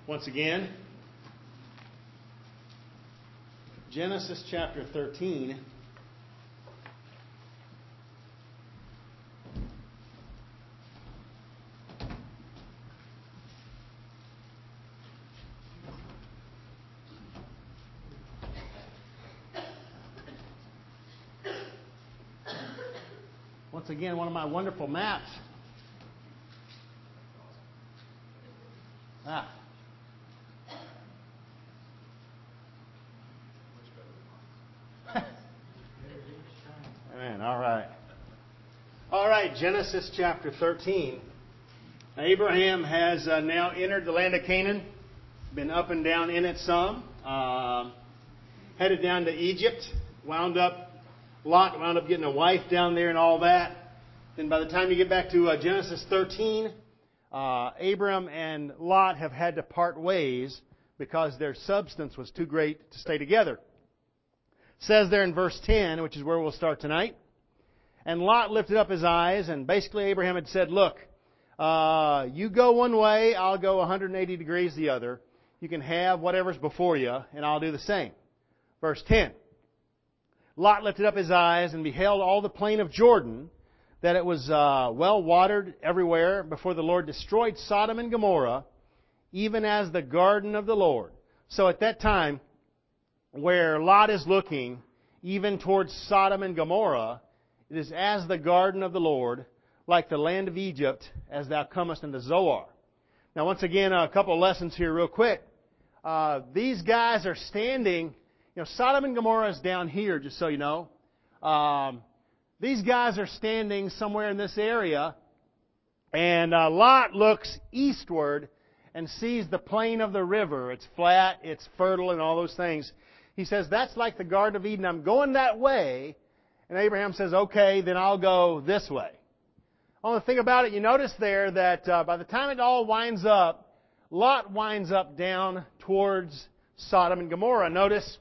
Once again, Genesis chapter 13. Once again, one of my wonderful maps. Amen. All right, Genesis chapter 13. Abraham has now entered the land of Canaan, been up and down in it some, headed down to Egypt, Lot wound up getting a wife down there and all that. Then by the time you get back to Genesis 13, Abram and Lot have had to part ways because their substance was too great to stay together. It says there in verse 10, which is where we'll start tonight, and Lot lifted up his eyes, and basically Abraham had said, look, you go one way, I'll go 180 degrees the other. You can have whatever's before you, and I'll do the same. Verse 10. Lot lifted up his eyes and beheld all the plain of Jordan, that it was well watered everywhere before the Lord destroyed Sodom and Gomorrah, even as the garden of the Lord. So at that time, where Lot is looking, even towards Sodom and Gomorrah, it is as the garden of the Lord, like the land of Egypt, as thou comest into Zoar. Now once again, a couple of lessons here real quick. These guys are standing, Sodom and Gomorrah is down here, just so you know. These guys are standing somewhere in this area, and Lot looks eastward and sees the plain of the river. It's flat, it's fertile, and all those things. He says, that's like the Garden of Eden. I'm going that way. And Abraham says, okay, then I'll go this way. Only thing about it, you notice there that by the time it all winds up, Lot winds up down towards Sodom and Gomorrah. Notice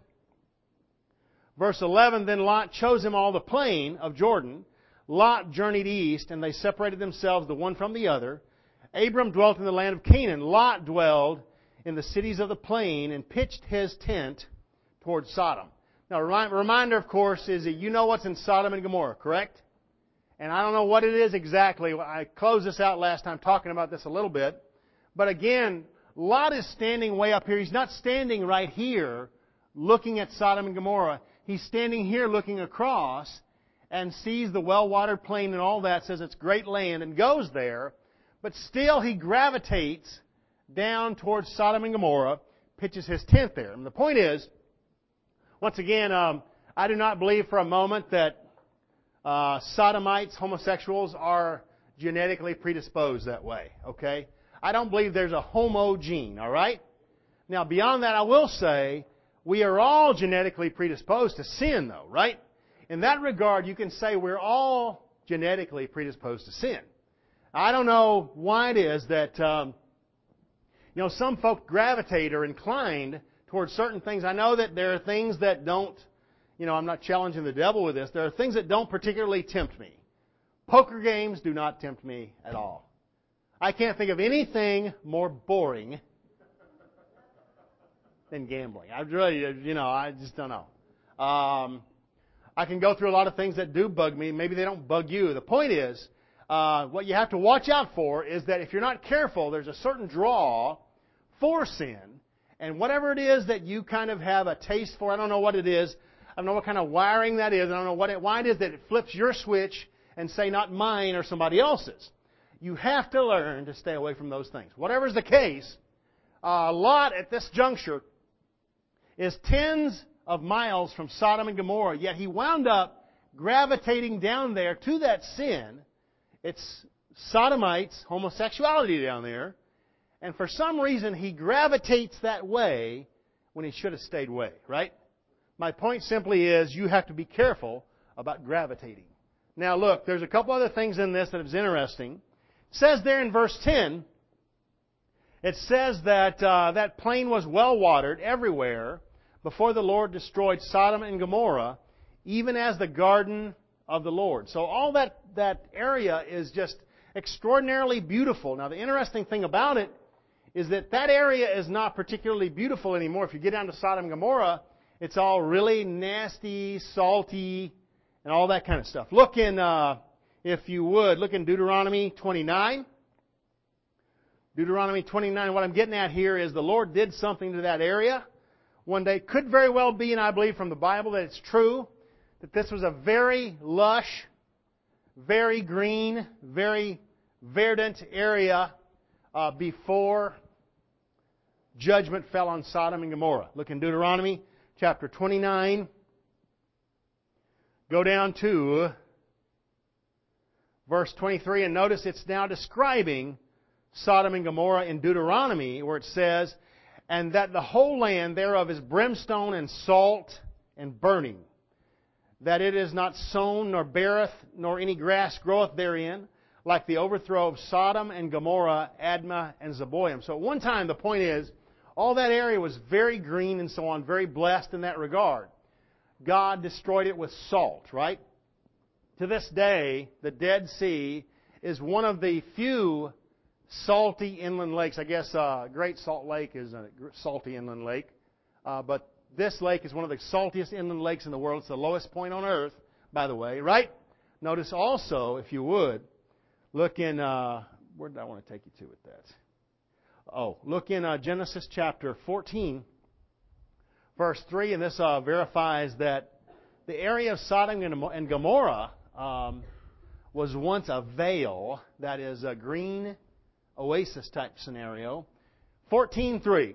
verse 11, then Lot chose him all the plain of Jordan. Lot journeyed east, and they separated themselves the one from the other. Abram dwelt in the land of Canaan. Lot dwelled in the cities of the plain and pitched his tent towards Sodom. Now, reminder, of course, is that you know what's in Sodom and Gomorrah, correct? And I don't know what it is exactly. I closed this out last time talking about this a little bit. But again, Lot is standing way up here. He's not standing right here looking at Sodom and Gomorrah. He's standing here looking across and sees the well-watered plain and all that, says it's great land, and goes there. But still he gravitates down towards Sodom and Gomorrah, pitches his tent there. And the point is, once again, I do not believe for a moment that sodomites, homosexuals, are genetically predisposed that way, okay? I don't believe there's a homo gene, all right? Now, beyond that, I will say, we are all genetically predisposed to sin, though, right? In that regard, you can say we're all genetically predisposed to sin. I don't know why it is that, some folk gravitate or inclined towards certain things. I know that there are things that don't, I'm not challenging the devil with this. There are things that don't particularly tempt me. Poker games do not tempt me at all. I can't think of anything more boring than gambling. I really, I just don't know. I can go through a lot of things that do bug me. Maybe they don't bug you. The point is, what you have to watch out for is that if you're not careful, there's a certain draw for sin. And whatever it is that you kind of have a taste for, I don't know what it is. I don't know what kind of wiring that is. I don't know why it is that it flips your switch and say not mine or somebody else's. You have to learn to stay away from those things. Whatever's the case, Lot at this juncture is tens of miles from Sodom and Gomorrah, yet he wound up gravitating down there to that sin. It's sodomites, homosexuality down there. And for some reason, he gravitates that way when he should have stayed away, right? My point simply is you have to be careful about gravitating. Now look, there's a couple other things in this that is interesting. It says there in verse 10, it says that that plain was well watered everywhere before the Lord destroyed Sodom and Gomorrah, even as the garden of the Lord. So all that area is just extraordinarily beautiful. Now the interesting thing about it is that that area is not particularly beautiful anymore. If you get down to Sodom and Gomorrah, it's all really nasty, salty, and all that kind of stuff. Look in, if you would, look in Deuteronomy 29. Deuteronomy 29, what I'm getting at here is the Lord did something to that area one day. Could very well be, and I believe from the Bible that it's true, that this was a very lush, very green, very verdant area before judgment fell on Sodom and Gomorrah. Look in Deuteronomy chapter 29. Go down to verse 23, and notice it's now describing Sodom and Gomorrah in Deuteronomy, where it says, "And that the whole land thereof is brimstone and salt and burning, that it is not sown, nor beareth, nor any grass groweth therein, like the overthrow of Sodom and Gomorrah, Admah, and Zeboim." So at one time, the point is, all that area was very green and so on, very blessed in that regard. God destroyed it with salt, right? To this day, the Dead Sea is one of the few salty inland lakes. I guess Great Salt Lake is a salty inland lake. But this lake is one of the saltiest inland lakes in the world. It's the lowest point on earth, by the way, right? Notice also, if you would, look in, where did I want to take you to with that? Look in Genesis chapter 14, verse 3, and this verifies that the area of Sodom and Gomorrah was once a vale, that is a green oasis type scenario. 14:3.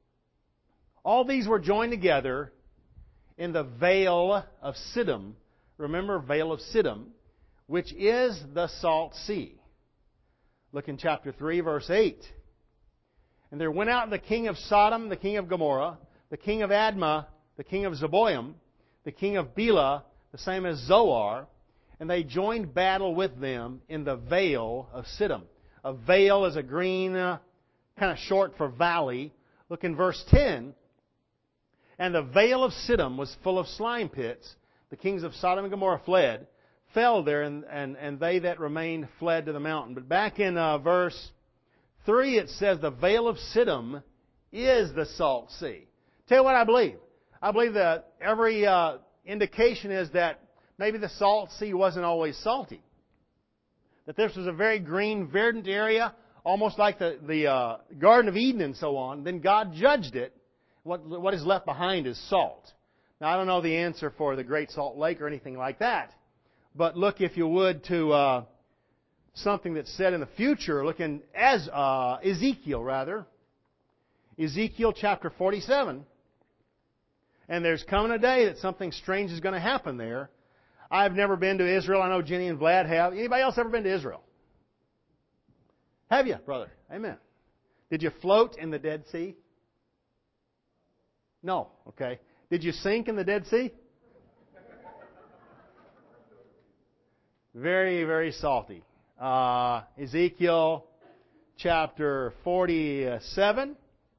All these were joined together in the Vale of Siddim. Remember, Vale of Siddim, which is the Salt Sea. Look in chapter 3, verse 8. "And there went out the king of Sodom, the king of Gomorrah, the king of Admah, the king of Zeboim, the king of Bela, the same as Zoar, and they joined battle with them in the Vale of Siddim." A vale is a green, kind of short for valley. Look in verse 10. "And the Vale of Siddim was full of slime pits. The kings of Sodom and Gomorrah fled, fell there, and they that remained fled to the mountain." But back in verse 3, it says the Vale of Siddim is the Salt Sea. Tell you what I believe. I believe that every indication is that maybe the Salt Sea wasn't always salty. That this was a very green, verdant area, almost like the Garden of Eden and so on. Then God judged it. What is left behind is salt. Now, I don't know the answer for the Great Salt Lake or anything like that. But look, if you would, to something that's said in the future. Look in Ezekiel, rather. Ezekiel chapter 47. And there's coming a day that something strange is going to happen there. I've never been to Israel. I know Jenny and Vlad have. Anybody else ever been to Israel? Have you, brother? Amen. Did you float in the Dead Sea? No. Okay. Did you sink in the Dead Sea? Very, very salty. Ezekiel chapter 47.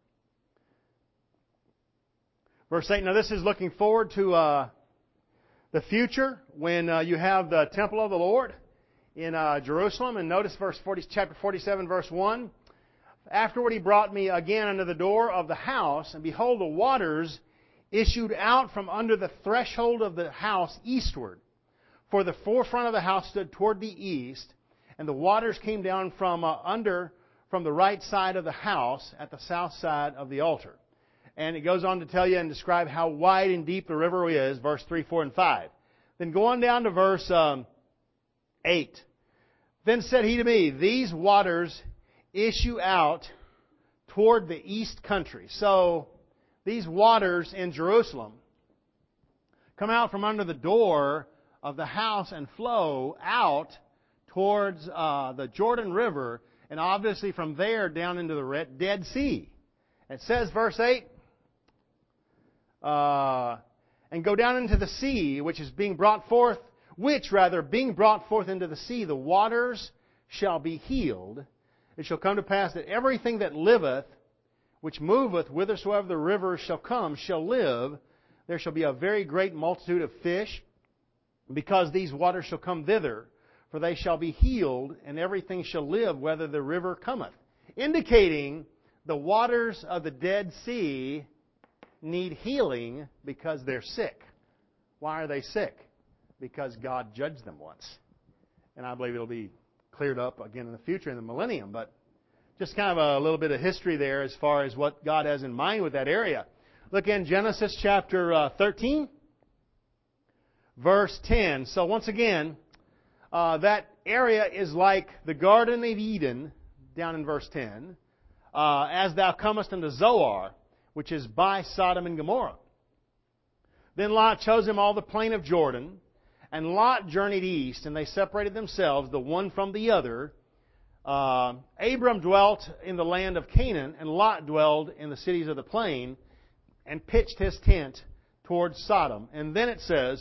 Verse 8. Now this is looking forward to the future when you have the temple of the Lord in Jerusalem. And notice chapter 47, verse 1. "Afterward he brought me again unto the door of the house, and behold, the waters issued out from under the threshold of the house eastward. For the forefront of the house stood toward the east, and the waters came down from the right side of the house at the south side of the altar." And it goes on to tell you and describe how wide and deep the river is, verse 3, 4, and 5. Then go on down to verse 8. "Then said he to me, These waters issue out toward the east country." So, these waters in Jerusalem come out from under the door of the house and flow out towards the Jordan River, and obviously from there down into the Dead Sea. It says, verse 8, "And go down into the sea, being brought forth into the sea, the waters shall be healed. It shall come to pass that everything that liveth, which moveth whithersoever the river shall come, shall live. There shall be a very great multitude of fish, because these waters shall come thither, for they shall be healed, and everything shall live, whether the river cometh." Indicating the waters of the Dead Sea need healing because they're sick. Why are they sick? Because God judged them once. And I believe it'll be cleared up again in the future, in the millennium. But just kind of a little bit of history there as far as what God has in mind with that area. Look in Genesis chapter 13, verse 10. So once again, that area is like the Garden of Eden, down in verse 10, as thou comest unto Zoar, which is by Sodom and Gomorrah. Then Lot chose him all the plain of Jordan, and Lot journeyed east, and they separated themselves, the one from the other. Abram dwelt in the land of Canaan, and Lot dwelled in the cities of the plain, and pitched his tent towards Sodom. And then it says,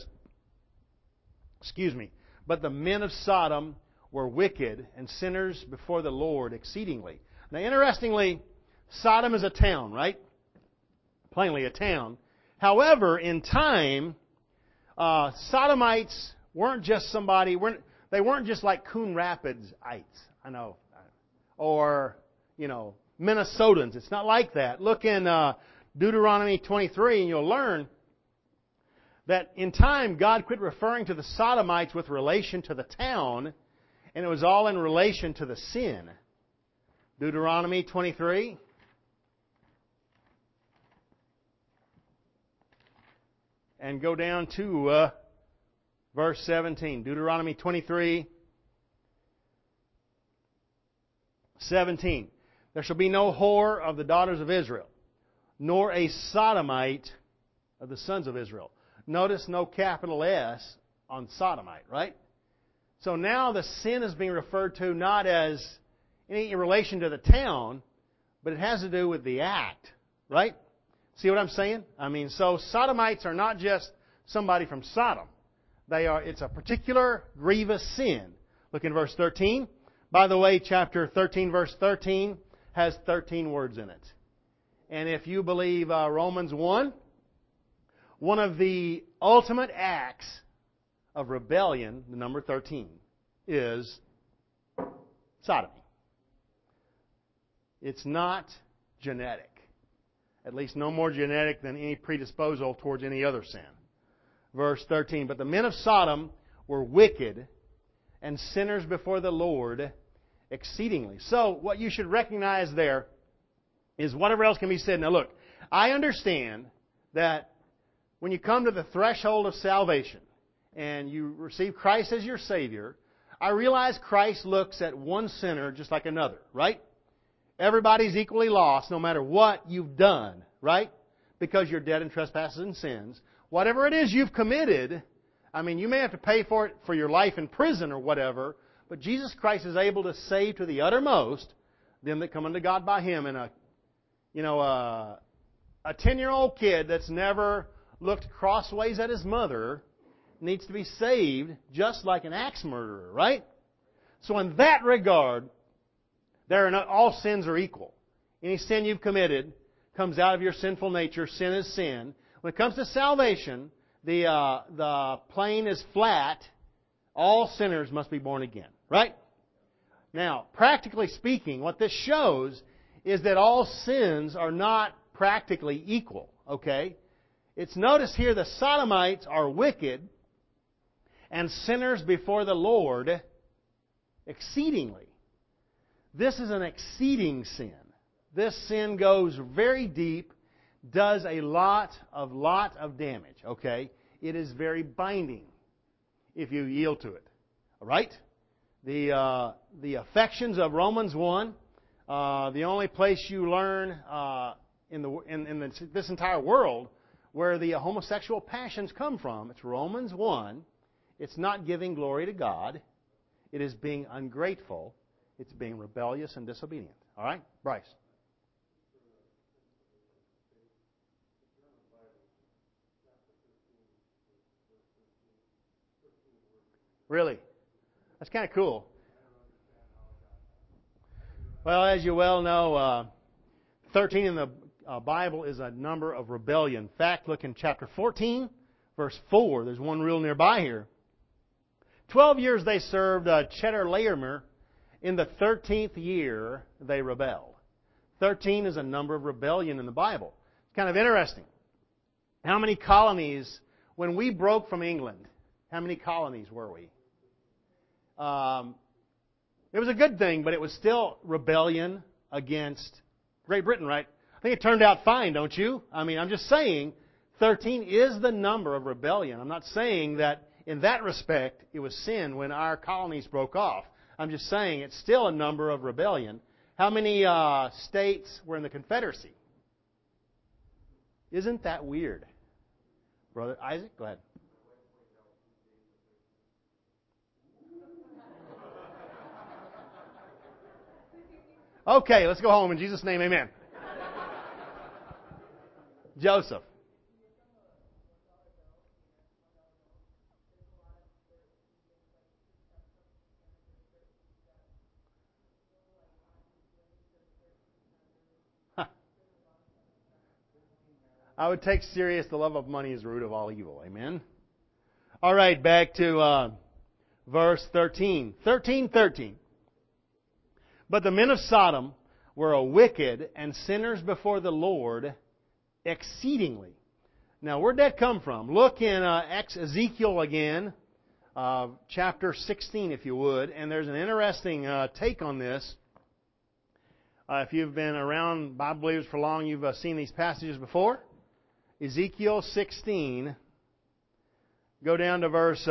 but the men of Sodom were wicked and sinners before the Lord exceedingly. Now, interestingly, Sodom is a town, right? Plainly a town. However, in time, Sodomites weren't just they weren't just like Coon Rapids-ites, or, Minnesotans. It's not like that. Look in Deuteronomy 23, and you'll learn that in time, God quit referring to the Sodomites with relation to the town, and it was all in relation to the sin. Deuteronomy 23. And go down to verse 17. Deuteronomy 23, 17. There shall be no whore of the daughters of Israel, nor a sodomite of the sons of Israel. Notice no capital S on sodomite, right? So now the sin is being referred to not as in relation to the town, but it has to do with the act, right? See what I'm saying? So sodomites are not just somebody from Sodom. It's a particular grievous sin. Look in verse 13. By the way, chapter 13, verse 13 has 13 words in it. And if you believe Romans 1, one of the ultimate acts of rebellion, the number 13, is sodomy. It's not genetic. At least no more genetic than any predisposal towards any other sin. Verse 13, but the men of Sodom were wicked and sinners before the Lord exceedingly. So what you should recognize there is whatever else can be said. Now look, I understand that when you come to the threshold of salvation and you receive Christ as your Savior, I realize Christ looks at one sinner just like another, right? Everybody's equally lost no matter what you've done, right? Because you're dead in trespasses and sins. Whatever it is you've committed, you may have to pay for it for your life in prison or whatever, but Jesus Christ is able to save to the uttermost them that come unto God by Him. And a 10-year-old kid that's never looked crossways at his mother needs to be saved just like an axe murderer, right? So in that regard, all sins are equal. Any sin you've committed comes out of your sinful nature. Sin is sin. When it comes to salvation, the plane is flat. All sinners must be born again, right? Now, practically speaking, what this shows is that all sins are not practically equal, okay? It's noticed here the Sodomites are wicked and sinners before the Lord exceedingly. This is an exceeding sin. This sin goes very deep, does a lot of damage, okay? It is very binding if you yield to it. All right? The affections of Romans 1, the only place you learn in this entire world where the homosexual passions come from, it's Romans 1. It's not giving glory to God. It is being ungrateful. It's being rebellious and disobedient. All right? Bryce. Really? That's kind of cool. Well, as you well know, 13 in the Bible is a number of rebellion. In fact, look in chapter 14, verse 4. There's one real nearby here. 12 years they served Chedorlaomer. In the 13th year, they rebelled. 13 is a number of rebellion in the Bible. It's kind of interesting. How many colonies, when we broke from England, how many colonies were we? It was a good thing, but it was still rebellion against Great Britain, right? I think it turned out fine, don't you? I mean, I'm just saying 13 is the number of rebellion. I'm not saying that in that respect it was sin when our colonies broke off. I'm just saying it's still a number of rebellion. How many states were in the Confederacy? Isn't that weird? Brother Isaac, go ahead. Okay, let's go home. In Jesus' name, amen. Joseph. I would take serious the love of money is the root of all evil. Amen. All right, back to verse 13. 13:13. But the men of Sodom were a wicked and sinners before the Lord exceedingly. Now, where'd that come from? Look in Ezekiel again, chapter 16, if you would. And there's an interesting take on this. If you've been around Bible believers for long, you've seen these passages before. Ezekiel 16, go down to verse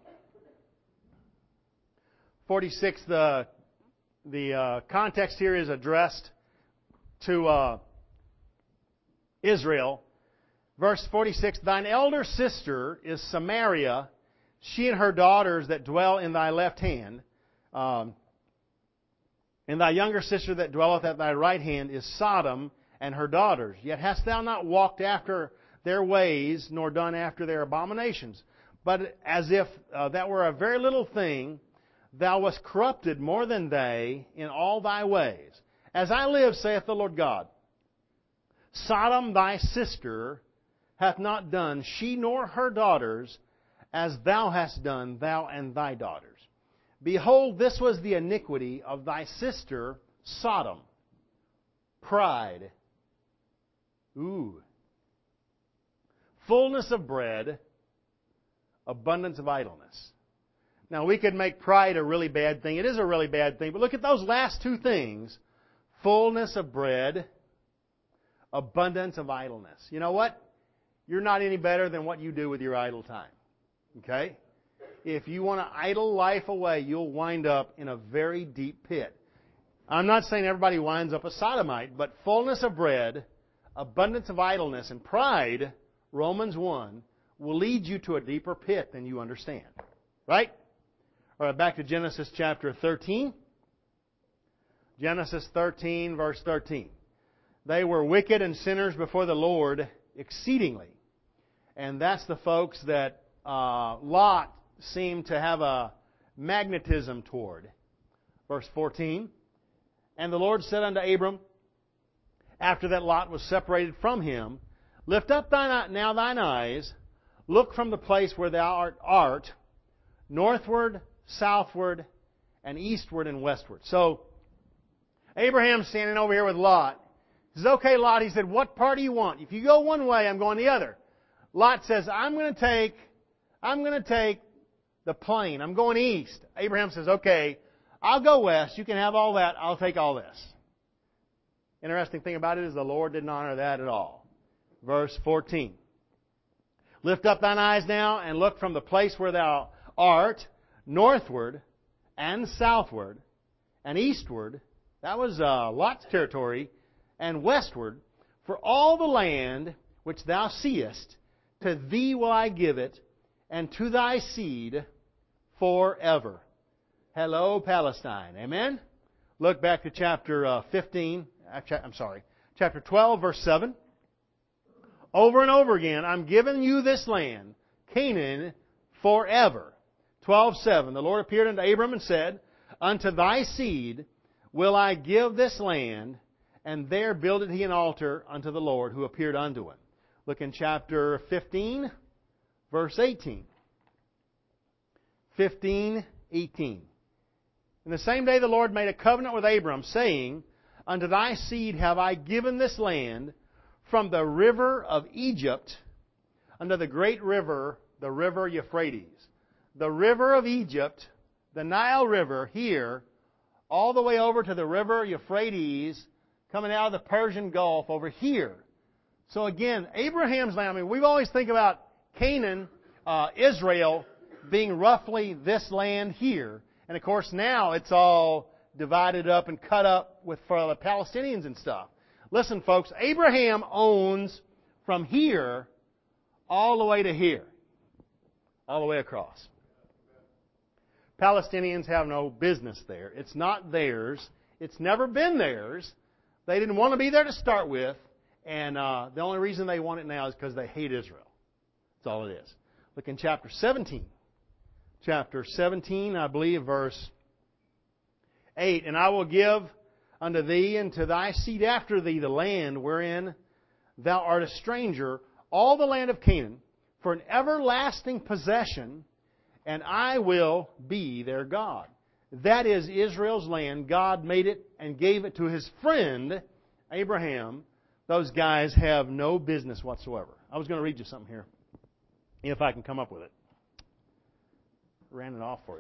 46. The context here is addressed to Israel. Verse 46, Thine elder sister is Samaria, she and her daughters that dwell in thy left hand. And thy younger sister that dwelleth at thy right hand is Sodom and her daughters. Yet hast thou not walked after their ways, nor done after their abominations. But as if that were a very little thing, thou wast corrupted more than they in all thy ways. As I live, saith the Lord God, Sodom thy sister hath not done, she nor her daughters, as thou hast done, thou and thy daughters. Behold, this was the iniquity of thy sister Sodom. Pride. Fullness of bread, abundance of idleness. Now, we could make pride a really bad thing. It is a really bad thing. But look at those last two things. Fullness of bread, abundance of idleness. You know what? You're not any better than what you do with your idle time. Okay? If you want to idle life away, you'll wind up in a very deep pit. I'm not saying everybody winds up a sodomite, but fullness of bread, abundance of idleness, and pride, Romans 1, will lead you to a deeper pit than you understand. Right? All right, back to Genesis chapter 13. Genesis 13, verse 13. They were wicked and sinners before the Lord exceedingly. And that's the folks that Lot seemed to have a magnetism toward. Verse 14. And the Lord said unto Abram, after that Lot was separated from him, Lift up now thine eyes, look from the place where thou art, northward, southward, and eastward and westward. So, Abraham's standing over here with Lot. He says, okay, Lot, he said, what part do you want? If you go one way, I'm going the other. Lot says, I'm going to take the plain. I'm going east. Abraham says, okay, I'll go west. You can have all that. I'll take all this. Interesting thing about it is the Lord didn't honor that at all. Verse 14. Lift up thine eyes now and look from the place where thou art, northward and southward and eastward. That was Lot's territory. And westward, for all the land which thou seest, to thee will I give it, and to thy seed forever. Hello, Palestine. Amen? Look back to chapter 12, verse 7. Over and over again, I'm giving you this land, Canaan, forever. 12:7. The Lord appeared unto Abram and said, Unto thy seed will I give this land, and there builded he an altar unto the Lord who appeared unto him. Look in chapter 15, verse 18. 15:18. In the same day the Lord made a covenant with Abram, saying, unto thy seed have I given this land, from the river of Egypt unto the great river, the river Euphrates. The river of Egypt, the Nile River here, all the way over to the river Euphrates, coming out of the Persian Gulf over here. So again, Abraham's land, I mean, we've always think about Canaan, Israel, being roughly this land here. And of course now it's all divided up and cut up for the Palestinians and stuff. Listen, folks, Abraham owns from here all the way to here. All the way across. Palestinians have no business there. It's not theirs. It's never been theirs. They didn't want to be there to start with. And the only reason they want it now is because they hate Israel. That's all it is. Look in chapter 17. Chapter 17, I believe, verse 8. And I will give unto thee and to thy seed after thee the land wherein thou art a stranger, all the land of Canaan, for an everlasting possession, and I will be their God. That is Israel's land. God made it and gave it to His friend, Abraham. Those guys have no business whatsoever. I was going to read you something here, if I can come up with it. Ran it off for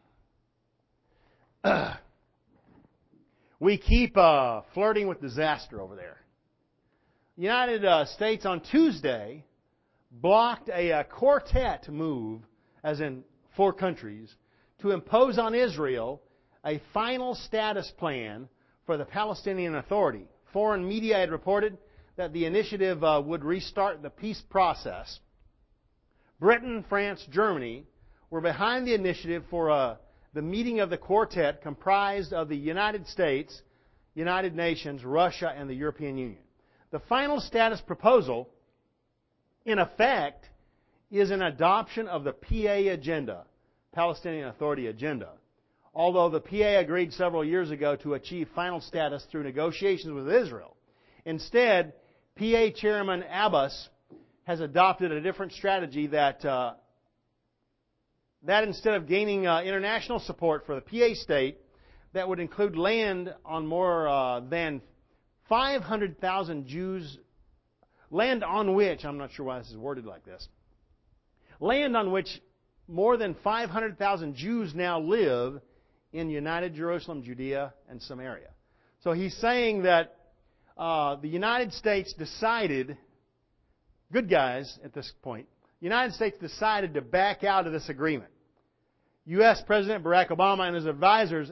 you. We keep flirting with disaster over there. The United States on Tuesday blocked a quartet move, as in 4 countries, to impose on Israel a final status plan for the Palestinian Authority. Foreign media had reported that the initiative would restart the peace process. Britain, France, Germany were behind the initiative for the meeting of the quartet comprised of the United States, United Nations, Russia, and the European Union. The final status proposal, in effect, is an adoption of the PA agenda, Palestinian Authority agenda. Although the PA agreed several years ago to achieve final status through negotiations with Israel. Instead, PA Chairman Abbas has adopted a different strategy that instead of gaining international support for the PA state, that would include land on more than 500,000 Jews, land on which, I'm not sure why this is worded like this, land on which more than 500,000 Jews now live in United Jerusalem, Judea, and Samaria. So he's saying that the United States decided, good guys at this point, the United States decided to back out of this agreement. U.S. President Barack Obama and his advisors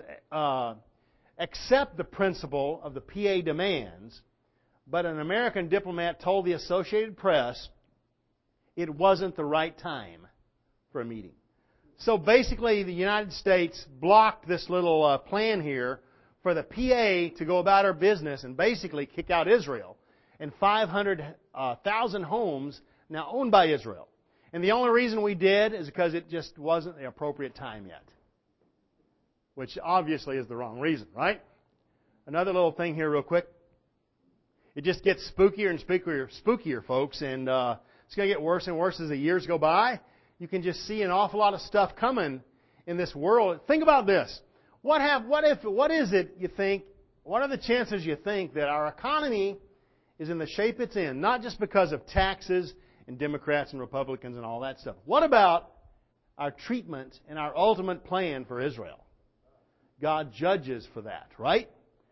accept the principle of the PA demands, but an American diplomat told the Associated Press it wasn't the right time for a meeting. So basically, the United States blocked this little plan here for the PA to go about her business and basically kick out Israel. And 500,000 homes now owned by Israel. And the only reason we did is because it just wasn't the appropriate time yet. Which obviously is the wrong reason, right? Another little thing here real quick. It just gets spookier and spookier, folks. And it's going to get worse and worse as the years go by. You can just see an awful lot of stuff coming in this world. Think about this. What is it you think, what are the chances you think that our economy is in the shape it's in? Not just because of taxes and Democrats and Republicans and all that stuff. What about our treatment and our ultimate plan for Israel? God judges for that, right?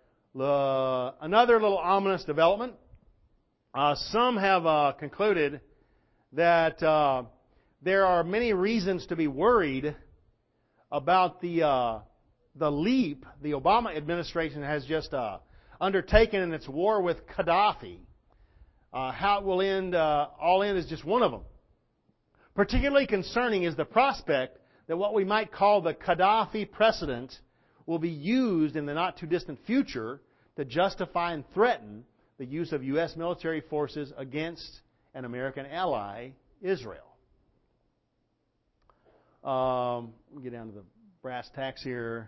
Another little ominous development. Some have concluded that there are many reasons to be worried about the leap the Obama administration has just undertaken in its war with Gaddafi. How it will end, all in is just one of them. Particularly concerning is the prospect that what we might call the Gaddafi precedent will be used in the not-too-distant future to justify and threaten the use of U.S. military forces against an American ally, Israel. We'll get down to the brass tacks here.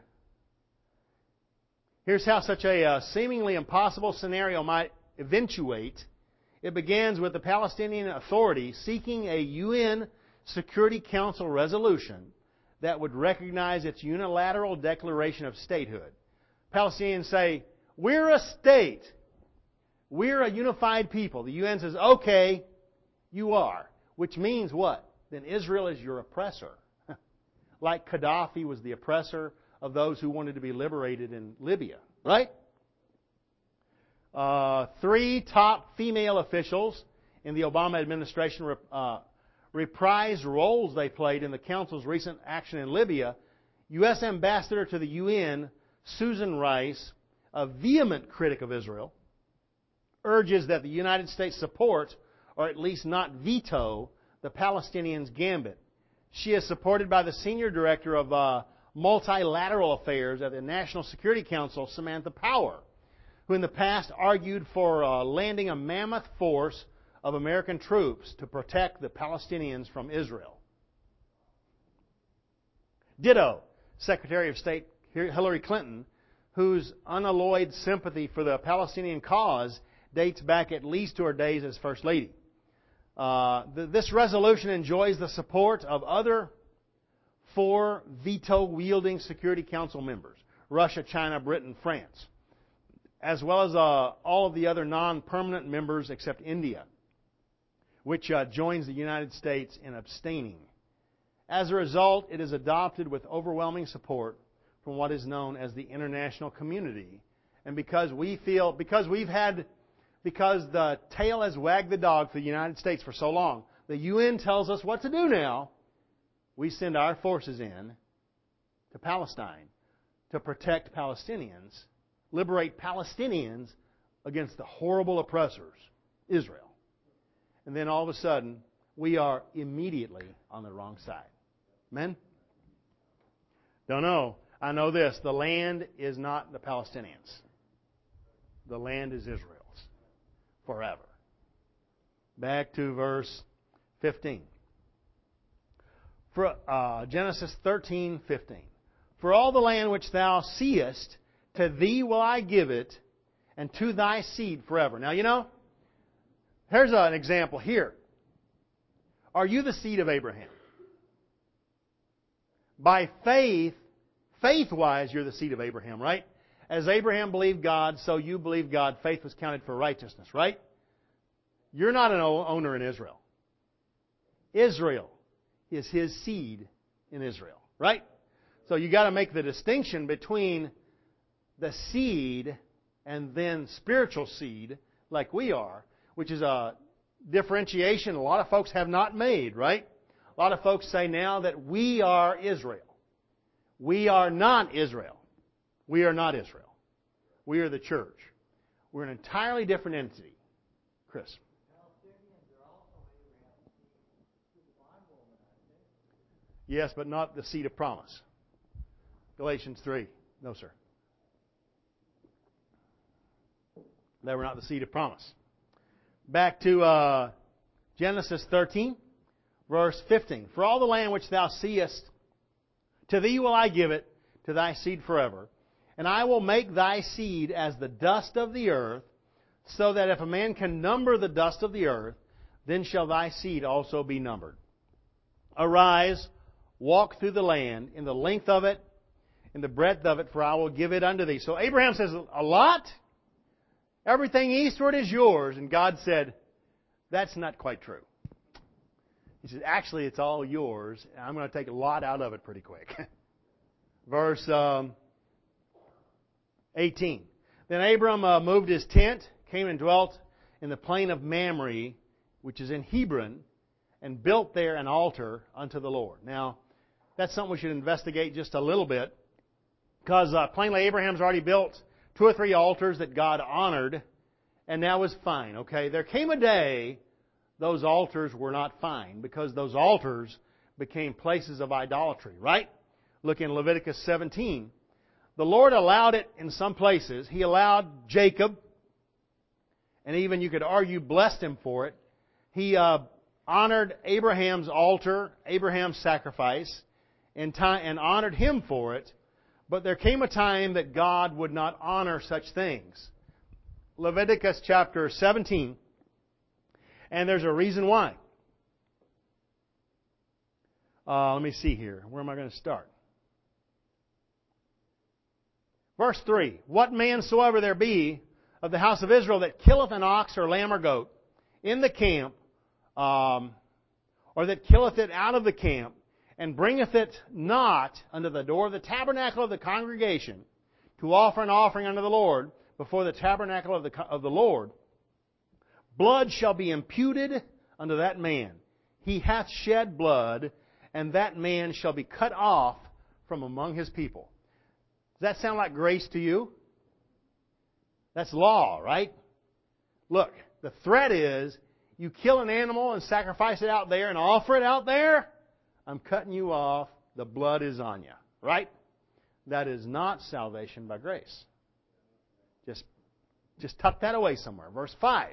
Here's how such a seemingly impossible scenario might eventuate. It begins with the Palestinian Authority seeking a UN Security Council resolution that would recognize its unilateral declaration of statehood. Palestinians say, we're a state. We're a unified people. The UN says, okay, you are. Which means what? Then Israel is your oppressor. Like Gaddafi was the oppressor of those who wanted to be liberated in Libya. Right? 3 top female officials in the Obama administration reprised roles they played in the Council's recent action in Libya. U.S. Ambassador to the UN, Susan Rice, a vehement critic of Israel, urges that the United States support, or at least not veto, the Palestinians' gambit. She is supported by the Senior Director of Multilateral Affairs at the National Security Council, Samantha Power, who in the past argued for landing a mammoth force of American troops to protect the Palestinians from Israel. Ditto, Secretary of State Hillary Clinton, whose unalloyed sympathy for the Palestinian cause dates back at least to her days as First Lady. This resolution enjoys the support of other 4 veto-wielding Security Council members: Russia, China, Britain, France, as well as all of the other non-permanent members except India, which joins the United States in abstaining. As a result, it is adopted with overwhelming support from what is known as the international community. And because the tail has wagged the dog for the United States for so long, the UN tells us what to do now. We send our forces in to Palestine to protect Palestinians, liberate Palestinians against the horrible oppressors, Israel. And then all of a sudden, we are immediately on the wrong side. Amen? Don't know. I know this. The land is not the Palestinians. The land is Israel's forever. Back to verse 15. For Genesis 13:15. For all the land which thou seest, to thee will I give it, and to thy seed forever. Now, here's an example here. Are you the seed of Abraham? By faith-wise, you're the seed of Abraham, right? As Abraham believed God, so you believe God. Faith was counted for righteousness, right? You're not an owner in Israel. Israel is his seed in Israel, right? So you got to make the distinction between the seed and then spiritual seed, like we are, which is a differentiation a lot of folks have not made, right? A lot of folks say now that we are Israel. We are not Israel. We are not Israel. We are the church. We're an entirely different entity. Chris. Yes, but not the seed of promise. Galatians 3. No, sir. They were not the seed of promise. Back to Genesis 13, verse 15. For all the land which thou seest, to thee will I give it, to thy seed forever. And I will make thy seed as the dust of the earth, so that if a man can number the dust of the earth, then shall thy seed also be numbered. Arise, walk through the land, in the length of it, in the breadth of it, for I will give it unto thee. So Abraham says, a lot? Everything eastward is yours. And God said, that's not quite true. He said, actually, it's all yours. And I'm going to take a lot out of it pretty quick. Verse 18. Then Abram moved his tent, came and dwelt in the plain of Mamre, which is in Hebron, and built there an altar unto the Lord. Now, that's something we should investigate just a little bit, because plainly Abraham's already built 2 or 3 altars that God honored, and that was fine. Okay, there came a day those altars were not fine, because those altars became places of idolatry, right? Look in Leviticus 17. The Lord allowed it in some places. He allowed Jacob, and even you could argue blessed him for it. He honored Abraham's altar, Abraham's sacrifice, and honored him for it. But there came a time that God would not honor such things. Leviticus chapter 17. And there's a reason why. Let me see here. Where am I going to start? Verse 3, what man soever there be of the house of Israel that killeth an ox or lamb or goat in the camp, or that killeth it out of the camp, and bringeth it not unto the door of the tabernacle of the congregation, to offer an offering unto the Lord before the tabernacle of the Lord, blood shall be imputed unto that man. He hath shed blood, and that man shall be cut off from among his people. Does that sound like grace to you? That's law, right? Look, the threat is, you kill an animal and sacrifice it out there and offer it out there, I'm cutting you off, the blood is on you, right? That is not salvation by grace. Just tuck that away somewhere. Verse 5.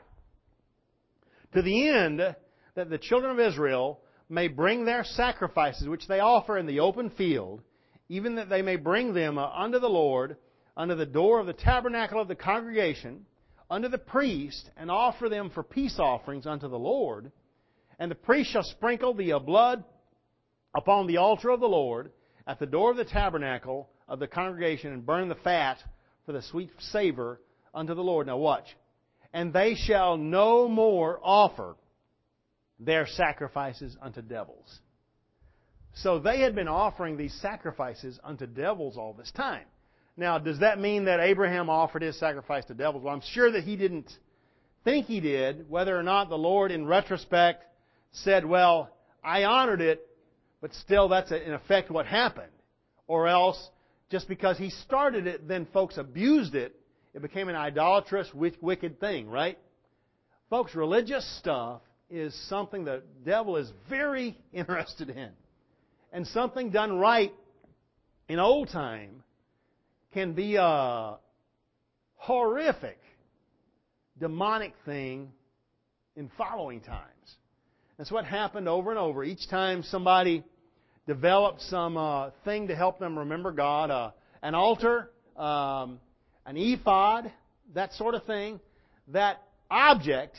To the end that the children of Israel may bring their sacrifices, which they offer in the open field, even that they may bring them unto the Lord, unto the door of the tabernacle of the congregation, unto the priest, and offer them for peace offerings unto the Lord. And the priest shall sprinkle the blood upon the altar of the Lord, at the door of the tabernacle of the congregation, and burn the fat for the sweet savor unto the Lord. Now watch. And they shall no more offer their sacrifices unto devils. So they had been offering these sacrifices unto devils all this time. Now, does that mean that Abraham offered his sacrifice to devils? Well, I'm sure that he didn't think he did. Whether or not the Lord, in retrospect, said, well, I honored it, but still that's in effect what happened. Or else, just because he started it, then folks abused it, it became an idolatrous, wicked thing, right? Folks, religious stuff is something the devil is very interested in. And something done right in old time can be a horrific, demonic thing in following times. That's what happened over and over. Each time somebody developed some thing to help them remember God, an altar, an ephod, that sort of thing, that object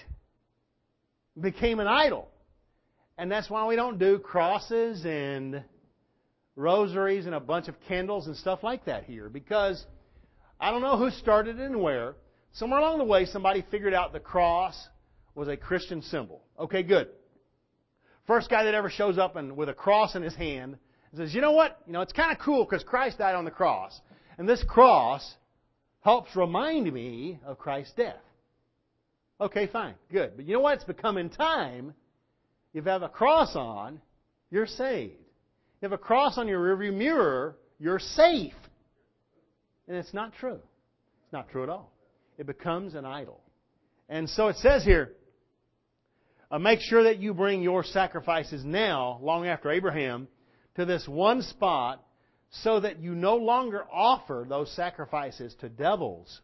became an idol. And that's why we don't do crosses and rosaries and a bunch of candles and stuff like that here. Because I don't know who started it and where. Somewhere along the way, somebody figured out the cross was a Christian symbol. Okay, good. First guy that ever shows up with a cross in his hand and says, you know what? It's kind of cool because Christ died on the cross. And this cross helps remind me of Christ's death. Okay, fine. Good. But you know what? It's becoming time. If you have a cross on, you're saved. If you have a cross on your rearview mirror, you're safe. And it's not true. It's not true at all. It becomes an idol. And so it says here, make sure that you bring your sacrifices now, long after Abraham, to this one spot, so that you no longer offer those sacrifices to devils,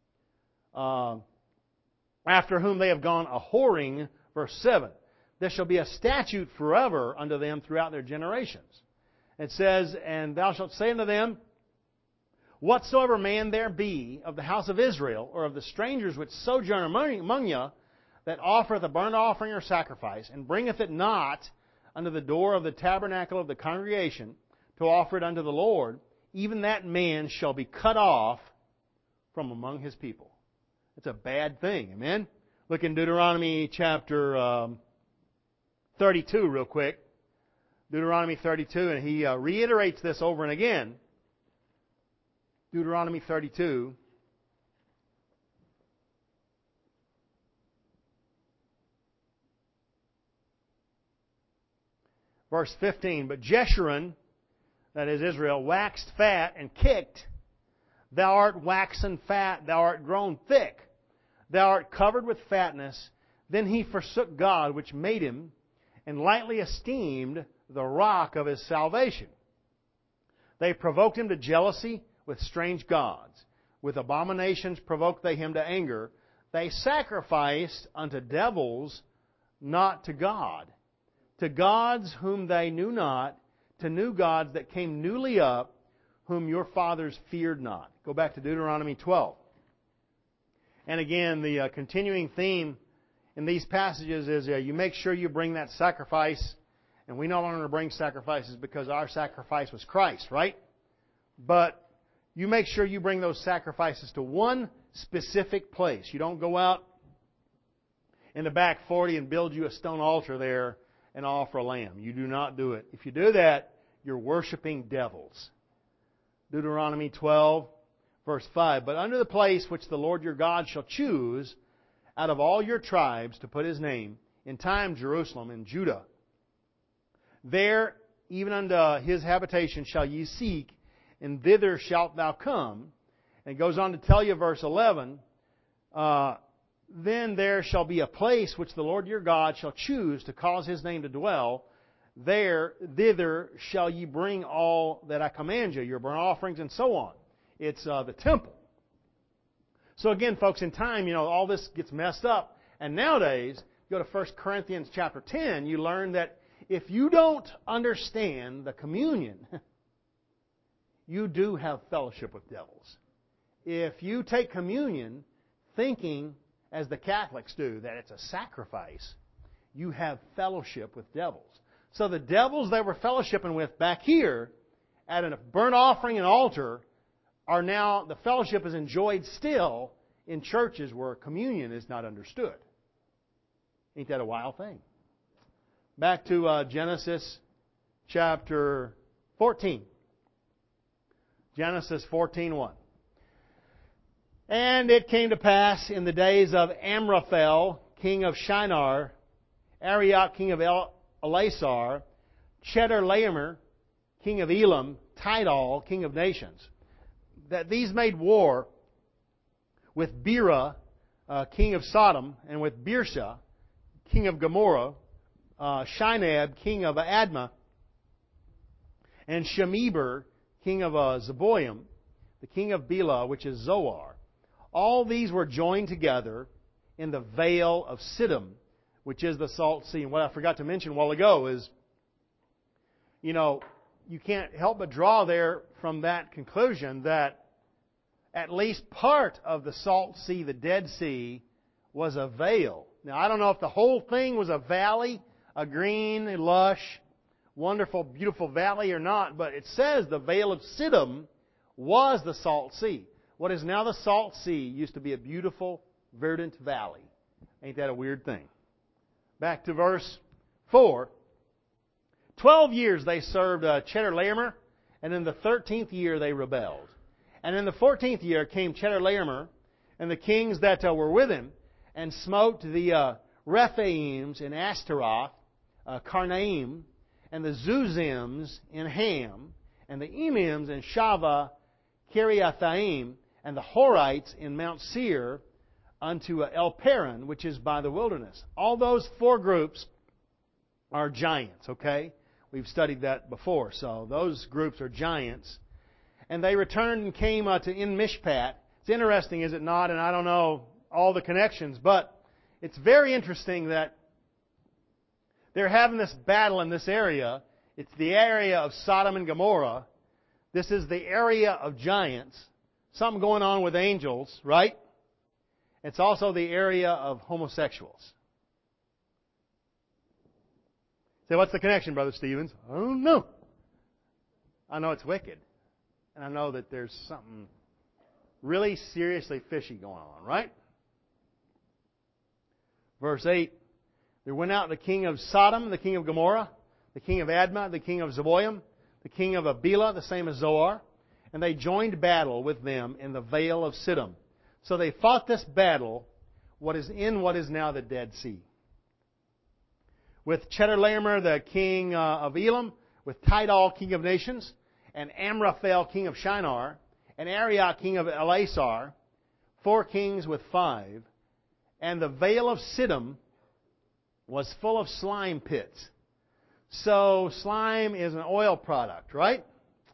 after whom they have gone a-whoring. Verse 7. There shall be a statute forever unto them throughout their generations. It says, and thou shalt say unto them, whatsoever man there be of the house of Israel, or of the strangers which sojourn among you, that offereth a burnt offering or sacrifice, and bringeth it not unto the door of the tabernacle of the congregation, to offer it unto the Lord, even that man shall be cut off from among his people. It's a bad thing. Amen? Look in Deuteronomy chapter 32 real quick. Deuteronomy 32, and he reiterates this over and again. Deuteronomy 32. Verse 15, but Jeshurun, that is Israel, waxed fat and kicked. Thou art waxen fat, thou art grown thick. Thou art covered with fatness. Then he forsook God which made him, and lightly esteemed the rock of his salvation. They provoked him to jealousy with strange gods. With abominations provoked they him to anger. They sacrificed unto devils, not to God. To gods whom they knew not, to new gods that came newly up, whom your fathers feared not. Go back to Deuteronomy 12. And again, the continuing theme in these passages is you make sure you bring that sacrifice. And we no longer bring sacrifices because our sacrifice was Christ, right? But you make sure you bring those sacrifices to one specific place. You don't go out in the back 40 and build you a stone altar there and offer a lamb. You do not do it. If you do that, you're worshiping devils. Deuteronomy 12, verse 5. But under the place which the Lord your God shall choose out of all your tribes to put His name, in time Jerusalem and Judah, there even unto His habitation shall ye seek, and thither shalt thou come. And it goes on to tell you, verse 11, then there shall be a place which the Lord your God shall choose to cause His name to dwell. Thither shall ye bring all that I command you, your burnt offerings and so on. It's the temple. So again, folks, in time, all this gets messed up. And nowadays, go to 1 Corinthians chapter 10, you learn that if you don't understand the communion, you do have fellowship with devils. If you take communion thinking, as the Catholics do, that it's a sacrifice, you have fellowship with devils. So the devils they were fellowshipping with back here at a burnt offering and altar are now, the fellowship is enjoyed still in churches where communion is not understood. Ain't that a wild thing? Back to Genesis chapter 14. Genesis 14:1. And it came to pass in the days of Amraphel, king of Shinar, Arioch, king of Elasar, Chedorlaomer, king of Elam, Tidal, king of nations, that these made war with Bera, king of Sodom, and with Birsha, king of Gomorrah, Shinab, king of Admah, and Shemeber, king of Zeboim, the king of Bela, which is Zoar. All these were joined together in the vale of Siddim, which is the Salt Sea. And what I forgot to mention a while ago is, you can't help but draw there from that conclusion that at least part of the Salt Sea, the Dead Sea, was a vale. Now, I don't know if the whole thing was a valley, a green, lush, wonderful, beautiful valley or not, but it says the Vale of Siddim was the Salt Sea. What is now the Salt Sea used to be a beautiful, verdant valley. Ain't that a weird thing? Back to verse 4. 12 years they served Chedorlaomer, and in the 13th year they rebelled. And in the 14th year came Chedorlaomer and the kings that were with him, and smote the Rephaims in Ashtaroth, Karnaim, and the Zuzims in Ham, and the Emims in Shava, Kiriathaim, and the Horites in Mount Seir, unto El Paran, which is by the wilderness. All those four groups are giants, okay? We've studied that before. So those groups are giants. And they returned and came to En Mishpat. It's interesting, is it not? And I don't know all the connections, but it's very interesting that they're having this battle in this area. It's the area of Sodom and Gomorrah. This is the area of giants. Something going on with angels, right? It's also the area of homosexuals. So what's the connection, Brother Stevens? I don't know. I know it's wicked. And I know that there's something really seriously fishy going on, right? Verse 8. There went out the king of Sodom, the king of Gomorrah, the king of Admah, the king of Zeboim, the king of Bela, the same as Zoar, and they joined battle with them in the Vale of Siddim. So they fought this battle, what is now the Dead Sea. With Chedorlaomer, the king of Elam, with Tidal, king of nations, and Amraphel, king of Shinar, and Arioch, king of Elasar, 4 kings with 5. And the Vale of Siddim was full of slime pits. So slime is an oil product, right?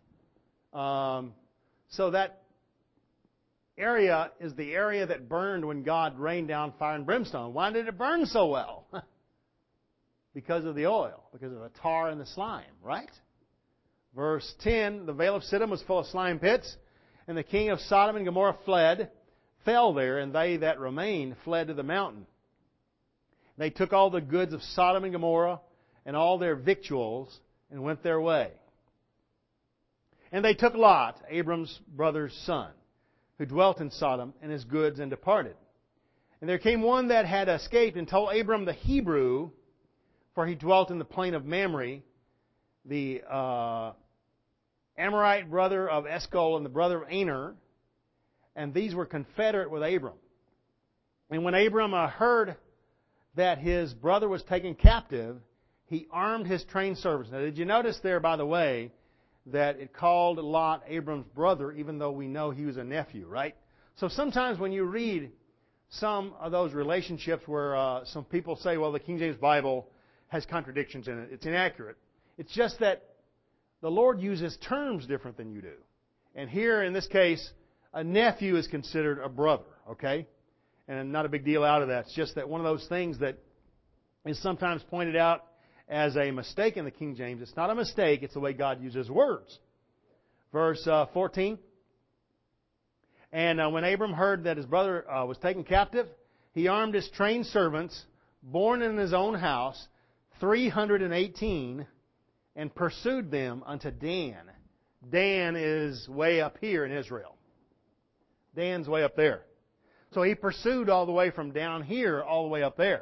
So that area is the area that burned when God rained down fire and brimstone. Why did it burn so well? Because of the oil, because of the tar and the slime, right? Verse 10, the Vale of Siddim was full of slime pits, and the king of Sodom and Gomorrah fell there, and they that remained fled to the mountain. They took all the goods of Sodom and Gomorrah and all their victuals and went their way. And they took Lot, Abram's brother's son, who dwelt in Sodom, and his goods, and departed. And there came one that had escaped, and told Abram the Hebrew, for he dwelt in the plain of Mamre, the Amorite brother of Eshcol and the brother of Aner, and these were confederate with Abram. And when Abram heard that his brother was taken captive, he armed his trained servants. Now, did you notice there, by the way, that it called Lot Abram's brother, even though we know he was a nephew, right? So sometimes when you read some of those relationships where some people say, well, the King James Bible has contradictions in it, it's inaccurate. It's just that the Lord uses terms different than you do. And here, in this case, a nephew is considered a brother, okay? And not a big deal out of that. It's just that one of those things that is sometimes pointed out as a mistake in the King James. It's not a mistake, it's the way God uses words. Verse 14. And when Abram heard that his brother was taken captive, he armed his trained servants, born in his own house, 318, and pursued them unto Dan. Dan is way up here in Israel. Dan's way up there. So he pursued all the way from down here all the way up there.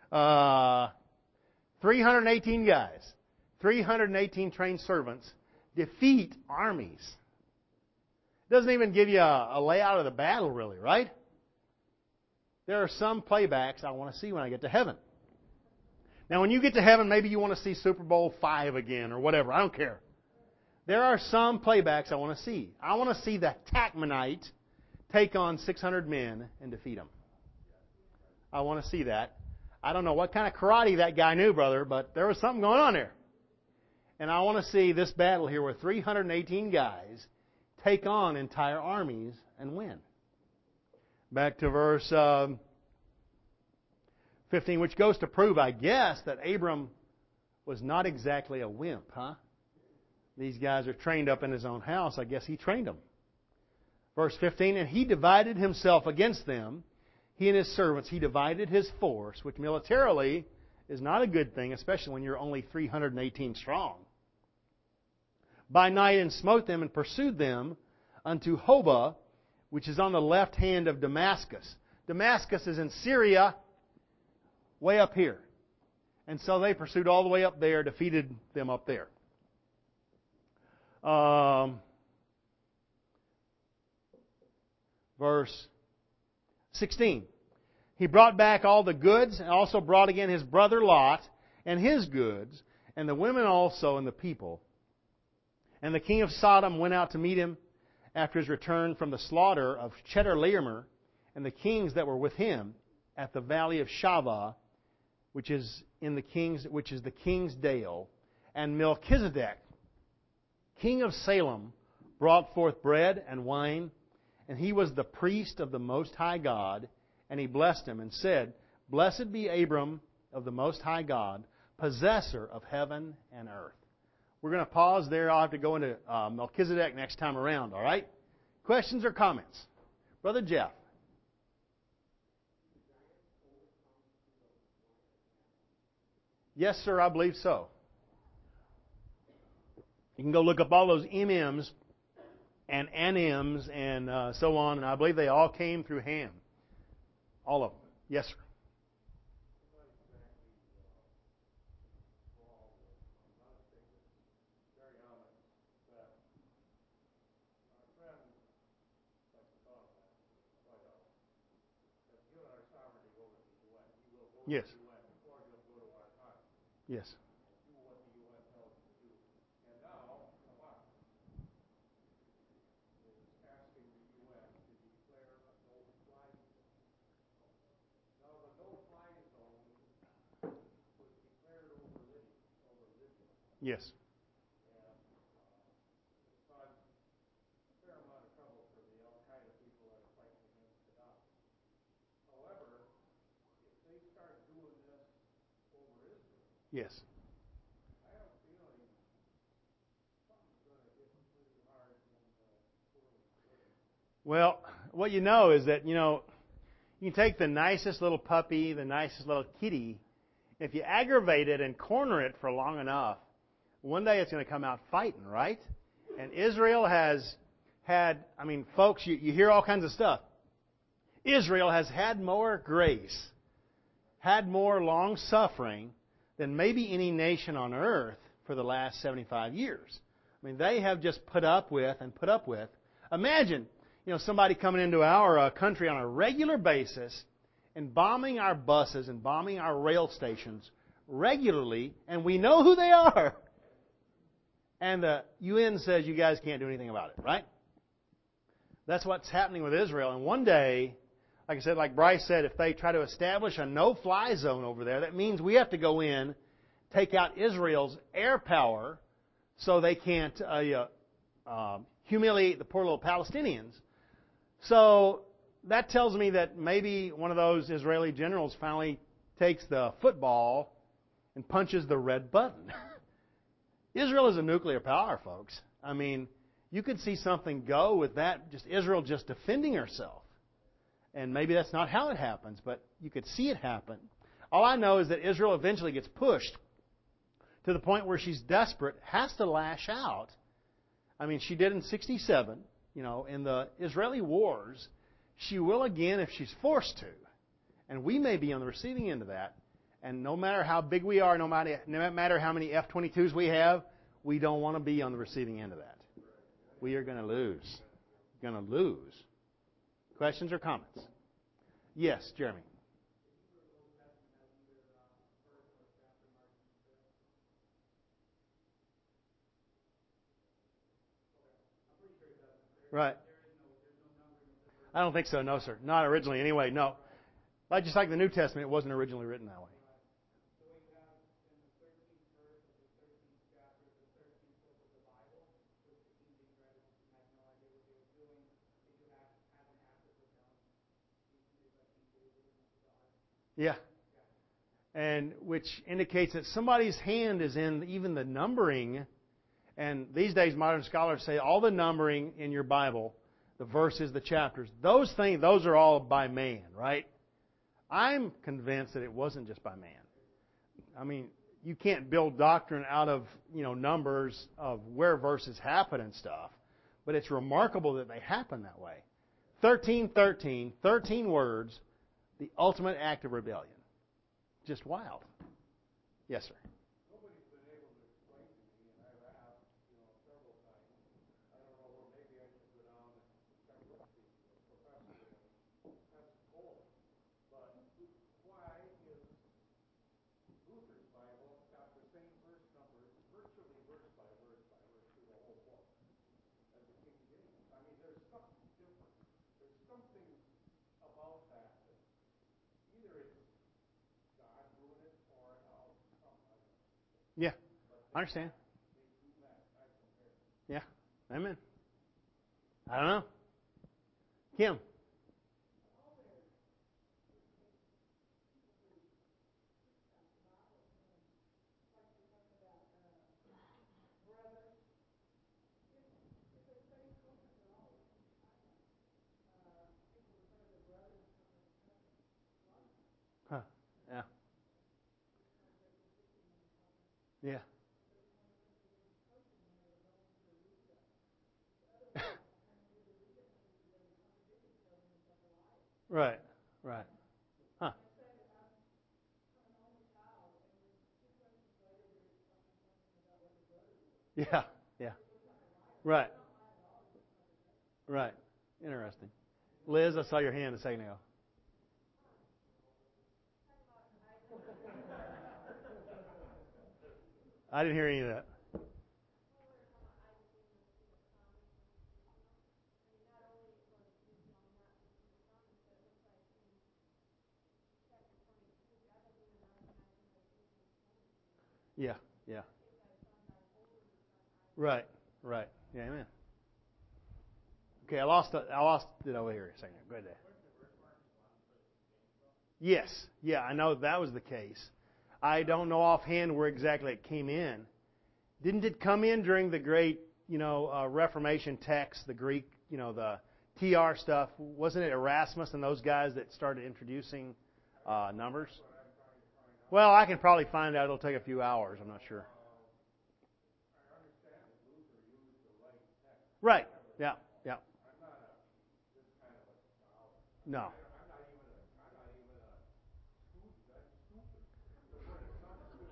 318 guys, 318 trained servants defeat armies. It doesn't even give you a layout of the battle, really, right? There are some playbacks I want to see when I get to heaven. Now, when you get to heaven, maybe you want to see Super Bowl V again or whatever. I don't care. There are some playbacks I want to see. I want to see the Tachmonite take on 600 men and defeat them. I want to see that. I don't know what kind of karate that guy knew, brother, but there was something going on there. And I want to see this battle here where 318 guys take on entire armies and win. Back to verse 15, which goes to prove, I guess, that Abram was not exactly a wimp, huh? These guys are trained up in his own house. I guess he trained them. Verse 15, and he divided himself against them, he and his servants, he divided his force, which militarily is not a good thing, especially when you're only 318 strong. By night, and smote them and pursued them unto Hobah, which is on the left hand of Damascus. Damascus is in Syria, way up here. And so they pursued all the way up there, defeated them up there. Verse 16. He brought back all the goods, and also brought again his brother Lot, and his goods, and the women also, and the people. And the king of Sodom went out to meet him after his return from the slaughter of Chedorlaomer, and the kings that were with him at the valley of Shavah, which is the king's dale. And Melchizedek, king of Salem, brought forth bread and wine, and he was the priest of the Most High God. And he blessed him and said, Blessed be Abram of the Most High God, possessor of heaven and earth. We're going to pause there. I'll have to go into Melchizedek next time around, all right? Questions or comments? Brother Jeff. Yes, sir, I believe so. You can go look up all those MMs and NMs and so on, and I believe they all came through Ham. All of them. Yes, sir. Yes. Yes. Yes. Yes. Well, what you know is that, you can take the nicest little puppy, the nicest little kitty. If you aggravate it and corner it for long enough, one day it's going to come out fighting, right? And Israel has had, I mean, folks, you hear all kinds of stuff. Israel has had more grace, had more long suffering than maybe any nation on earth for the last 75 years. I mean, they have just put up with and put up with. Imagine, somebody coming into our country on a regular basis and bombing our buses and bombing our rail stations regularly, and we know who they are. And the UN says you guys can't do anything about it, right? That's what's happening with Israel. And one day, like I said, like Bryce said, if they try to establish a no-fly zone over there, that means we have to go in, take out Israel's air power so they can't humiliate the poor little Palestinians. So that tells me that maybe one of those Israeli generals finally takes the football and punches the red button. Israel is a nuclear power, folks. I mean, you could see something go with that, just Israel just defending herself. And maybe that's not how it happens, but you could see it happen. All I know is that Israel eventually gets pushed to the point where she's desperate, has to lash out. I mean, she did in 1967, in the Israeli wars. She will again if she's forced to. And we may be on the receiving end of that. And no matter how big we are, no matter how many F-22s we have, we don't want to be on the receiving end of that. We are going to lose. Going to lose. Questions or comments? Yes, Jeremy. Right. I don't think so. No, sir. Not originally. Anyway, no. Just like the New Testament, it wasn't originally written that way. Yeah. And which indicates that somebody's hand is in even the numbering. And these days, modern scholars say all the numbering in your Bible, the verses, the chapters, those things, those are all by man, right? I'm convinced that it wasn't just by man. I mean, you can't build doctrine out of, numbers of where verses happen and stuff. But it's remarkable that they happen that way. 13 words, the ultimate act of rebellion. Just wild. Yes, sir. Nobody's been able to explain to me, and I've asked, several times. I don't know, well, maybe I should go down and check with the professor in Pensacola. But why is Luther's Bible got the same verse numbers, virtually verse by verse through the whole book as the King James? I mean, there's something different. There's something about that either it's God doing it or else something. Yeah, I understand. Yeah, amen. I don't know. Kim. Huh. Yeah. Yeah. Right. Right. Huh. Yeah. Yeah. Right. Right. Interesting. Liz, I saw your hand a second ago. I didn't hear any of that. Yeah. Yeah. Right. Right. Yeah. Amen. Okay, I lost it over here a second. Go ahead. Yes. Yeah, I know that was the case. I don't know offhand where exactly it came in. Didn't it come in during the great, Reformation text, the Greek, the TR stuff? Wasn't it Erasmus and those guys that started introducing numbers? Well, I can probably find out. It'll take a few hours. I'm not sure. I understand that Luther used the right Right. Yeah. Yeah. I'm not this kind of a scholar. No. I'm not even a student. I'm stupid. But when it comes to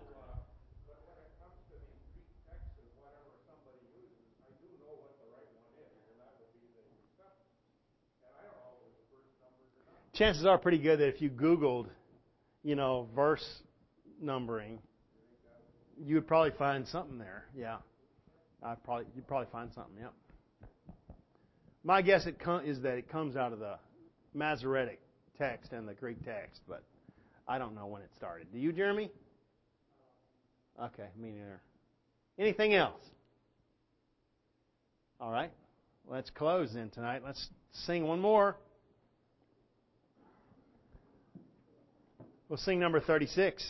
these Greek texts and whatever somebody uses, I do know what the right one is, and that would be the Septuagint. And I don't know if it was the first numbers or not. Chances are pretty good that if you Googled, verse numbering, you would probably find something there. Yeah. You'd probably find something. Yep. My guess is that it comes out of the Masoretic text and the Greek text, but I don't know when it started. Do you, Jeremy? Okay, me neither. Anything else? All right. Let's close then tonight. Let's sing one more. We'll sing number 36.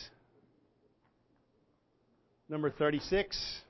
Number 36.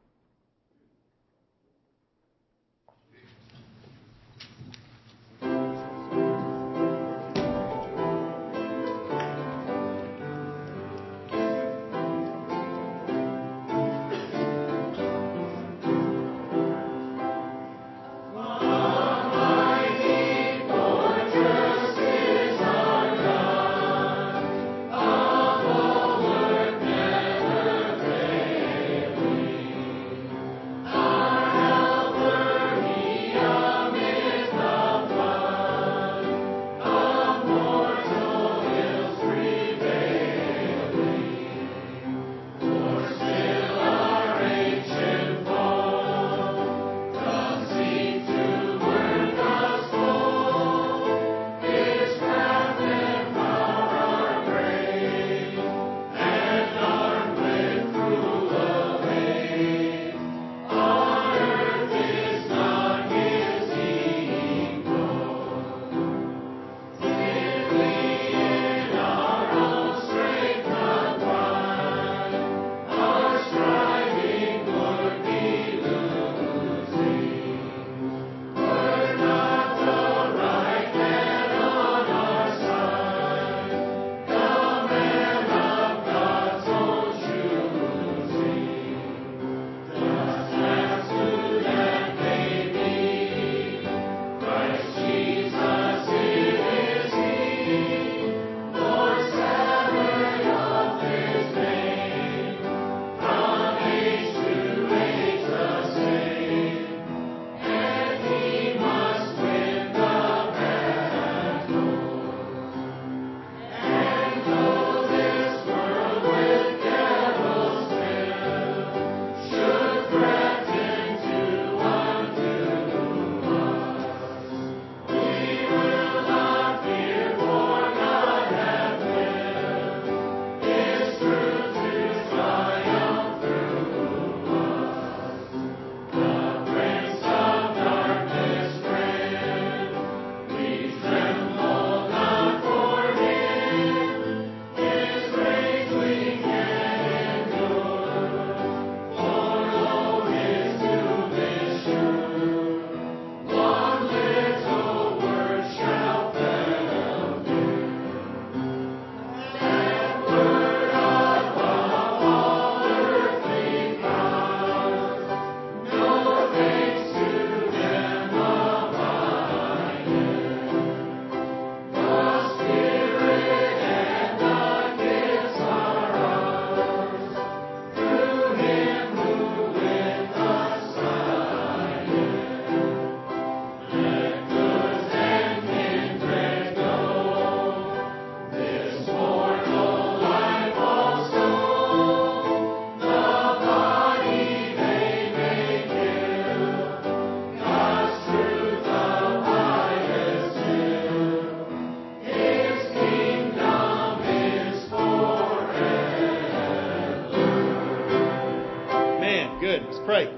Good. Let's pray.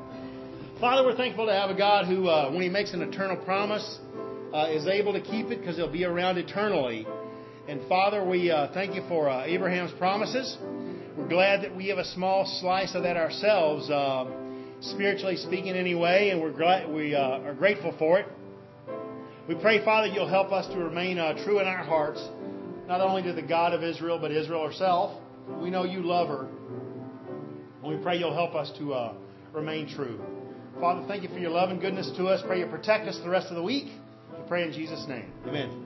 Father, we're thankful to have a God who, when He makes an eternal promise, is able to keep it because He'll be around eternally. And Father, we thank You for Abraham's promises. We're glad that we have a small slice of that ourselves, spiritually speaking anyway, and we are grateful for it. We pray, Father, You'll help us to remain true in our hearts, not only to the God of Israel, but Israel herself. We know You love her. And we pray You'll help us to remain true. Father, thank you for your love and goodness to us. Pray you protect us the rest of the week. We pray in Jesus' name. Amen.